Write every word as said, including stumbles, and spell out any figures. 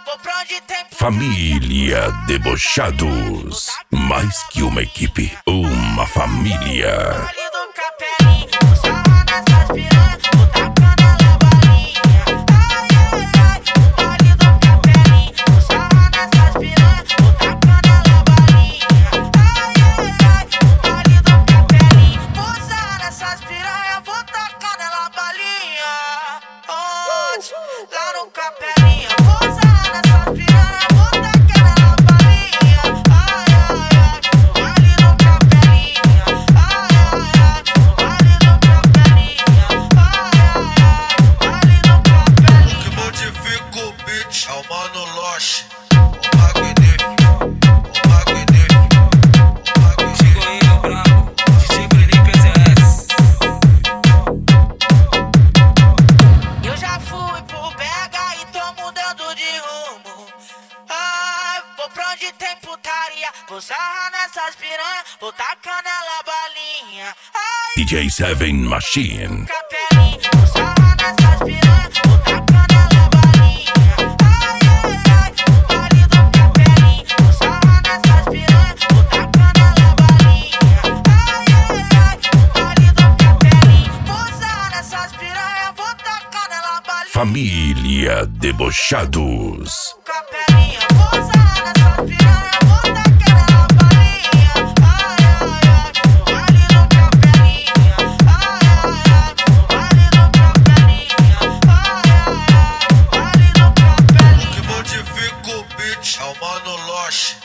Família Debochados. Mais que uma equipe, uma família. Lá no Capelinha, vou usar nessas piranha, vou tacar nela balinha. Ai, ai, ai, no vale do Capelinha. Ai, ai, ai, no vale do Capelinha. Ai, ai, ai, no vale do Capelinha. O que modifica o beat é o Mano Loche, o magnífico, o magnífico, o magnífico. Chegou aí, meu brabo, D J Breninho P Z S. Eu já fui pro Bega e tô mudando de rumo. Ai, vou pra onde tem putaria, vou sarrar nessas piranha, vou tacar nela balinha. Ai, D J Seven Machine. Capelinha, vou sarrar nessas piranha, vou tacar nela balinha. Ai, ai, ai, no vale do Capelinha, vou sarrar nessas piranha, vou tacar nela balinha. Ai, ai, ai, no vale do Capelinha, vou sarrar nessas piranha, vou tacar nela balinha. Família Debochados. Capelinha, vou usar nessas piranha, vou tacar nela balinha. Ai, ai, ai, no vale do Capelinha. Ai, ai, ai, no vale do Capelinha. Ai, ai, ai, no vale do O Capelinha. que modifica o beat é o Mano Loche,